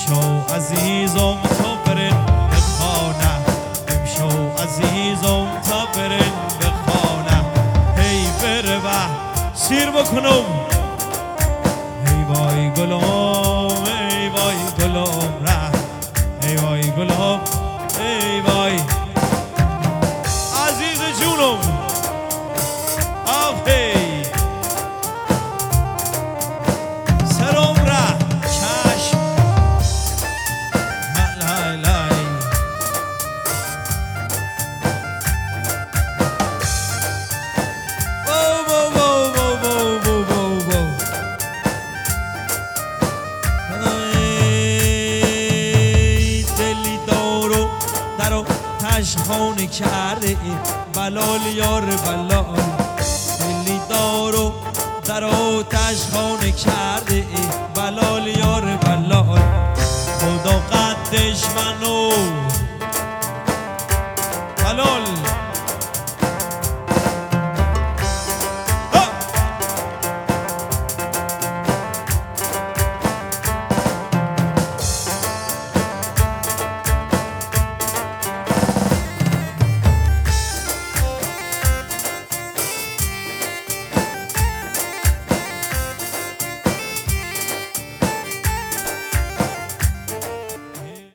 امشو عزیزم تا برن به خانه امشو عزیزم تا برن به خانه هی بره و سیر بکنم ای وای گلم ای وای گلم ره ای وای گلم ای وای عزیز جونم آخی سرم ره چشم لای لای خانه کرده بلال یار بلال دلی دارو در آتش خانه کرده بلال یار بلال خدا قدش منو بلال